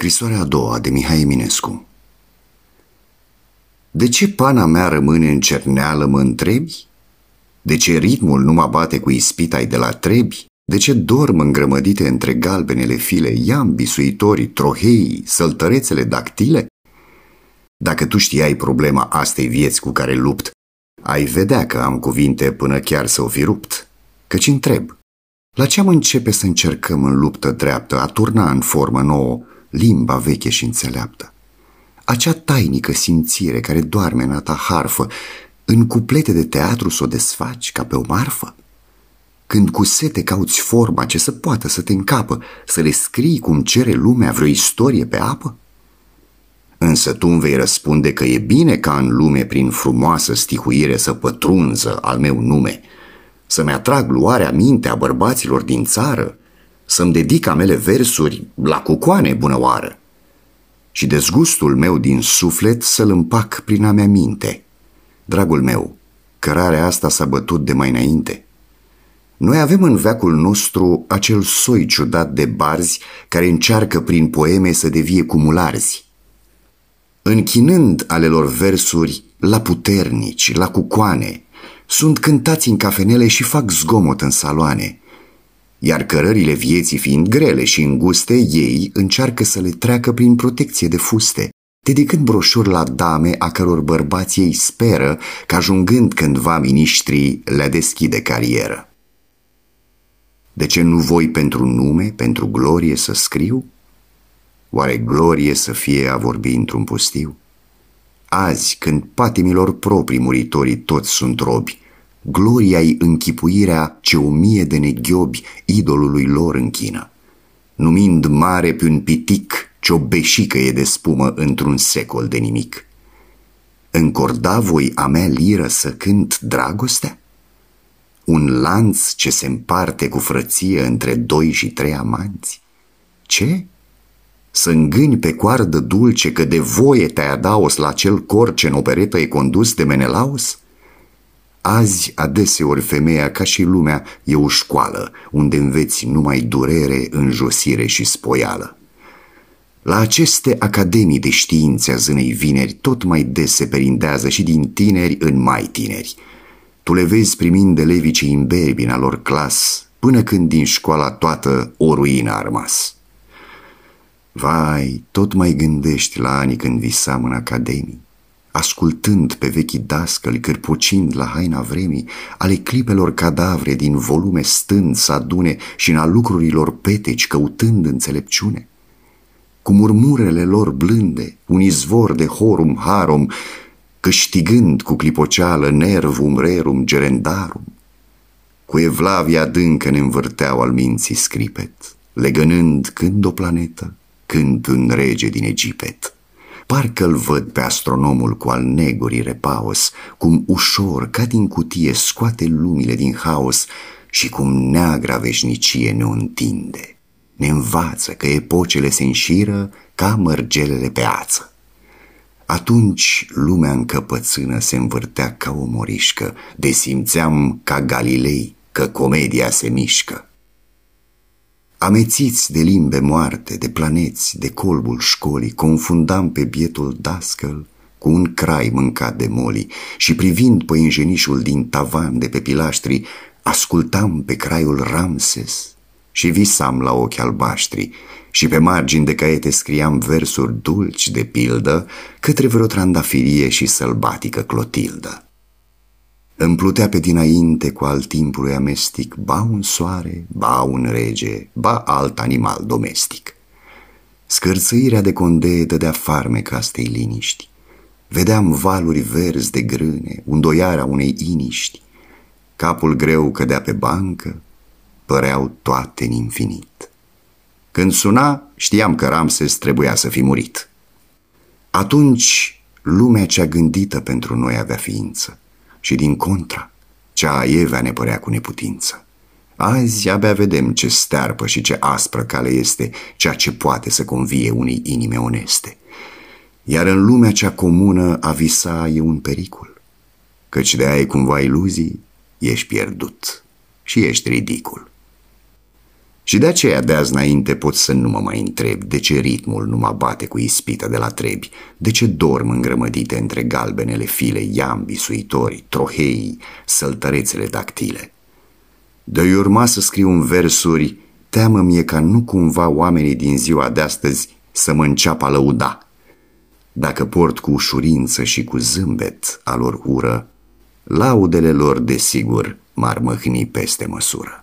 Scrisoarea a doua de Mihai Eminescu. De ce pana mea rămâne în cerneală, mă întrebi? De ce ritmul nu mă bate cu ispita-i de la trebi? De ce dorm îngrămădite între galbenele file iambii, suitorii, troheii, săltărețele dactile? Dacă tu știai problema astei vieți cu care lupt, ai vedea că am cuvinte până chiar să o fi rupt. Căci întreb, la ce am începe să încercăm în luptă dreaptă a turna în formă nouă limba veche și înțeleaptă? Acea tainică simțire care doarme în a ta harfă, în cuplete de teatru s-o desfaci ca pe o marfă? Când cu sete cauți forma ce să poată să te încapă, să le scrii cum cere lumea vreo istorie pe apă? Însă tu îmi vei răspunde că e bine ca în lume prin frumoasă stihuire să pătrunză al meu nume, să-mi atrag luarea mintea bărbaților din țară, să-mi dedic amele versuri la cucoane bunăoară și dezgustul meu din suflet să-l împac prin a mea minte. Dragul meu, cărarea asta s-a bătut de mai înainte. Noi avem în veacul nostru acel soi ciudat de barzi care încearcă prin poeme să devie cumularzi, închinând ale lor versuri la puternici, la cucoane, sunt cântați în cafenele și fac zgomot în saloane, iar cărările vieții fiind grele și înguste, ei încearcă să le treacă prin protecție de fuste, dedicând broșuri la dame a căror bărbați ei speră că ajungând cândva miniștrii le deschide carieră. De ce nu voi pentru nume, pentru glorie să scriu? Oare glorie să fie a vorbi într-un pustiu? Azi, când patimilor proprii muritorii toți sunt robi, gloria-i închipuirea ce 1000 de neghiobi idolului lor închină, numind mare pe un pitic ce o beșică e de spumă într-un secol de nimic. Încorda voi a mea liră să cânt dragostea? Un lanț ce se împarte cu frăție între 2 și 3 amanți? Ce? Să îngâni pe coardă dulce că de voie te-ai adaos la acel cor ce în operetă e condus de Menelaus? Azi adeseori femeia, ca și lumea, e o școală unde înveți numai durere, înjosire și spoială. La aceste academii de științe a zânei vineri tot mai des se perindează și din tineri în mai tineri. Tu le vezi primind elevii ce imberbi în a lor clas, până când din școala toată o ruină a rămas. Vai, tot mai gândești la anii când visam în academii, ascultând pe vechii dascăli, cârpocind la haina vremii, ale clipelor cadavre din volume stând să adune și în a lucrurilor peteci căutând înțelepciune. Cu murmurele lor blânde, un izvor de horum harum, câștigând cu clipoceală nervum rerum gerendarum, cu evlavia adâncă ne învârteau al minții scripet, legănând când o planetă, când un rege din Egipet. Parcă-l văd pe astronomul cu al negurii repaos, cum ușor, ca din cutie, scoate lumile din haos și cum neagra veșnicie ne întinde. Ne învață că epocele se înșiră ca mărgelele pe ață. Atunci lumea încăpățână se învârtea ca o morișcă, de simțeam ca Galilei că comedia se mișcă. Amețiți de limbe moarte, de planeți, de colbul școlii, confundam pe bietul dascăl cu un crai mâncat de molii și privind păienjenișul din tavan de pe pilaștri, ascultam pe craiul Ramses și visam la ochi albaștri și pe margini de caiete scriam versuri dulci de pildă către vreo trandafirie și sălbatică Clotildă. Îmi plutea pe dinainte cu al timpului amestic ba un soare, ba un rege, ba alt animal domestic. Scârțâirea de condee dădea farmec astei liniști. Vedeam valuri verzi de grâne, undoiarea unei iniști. Capul greu cădea pe bancă, păreau toate în infinit. Când suna, știam că Ramses trebuia să fi murit. Atunci lumea cea gândită pentru noi avea ființă și din contra, cea aievea ne părea cu neputință. Azi abia vedem ce stearpă și ce aspră cale este ceea ce poate să convie unei inime oneste. Iar în lumea cea comună a visa e un pericol, căci de ai cumva iluzii, ești pierdut și ești ridicul. Și de aceea de azi înainte pot să nu mă mai întreb de ce ritmul nu mă bate cu ispită de la trebi, de ce dorm îngrămădite între galbenele file, iambii, suitorii, troheii, săltărețele dactile. De-i urma să scriu în versuri, teamă-mi ca nu cumva oamenii din ziua de astăzi să mă înceapă a lăuda. Dacă port cu ușurință și cu zâmbet a lor ură, laudele lor desigur m-ar măhni peste măsură.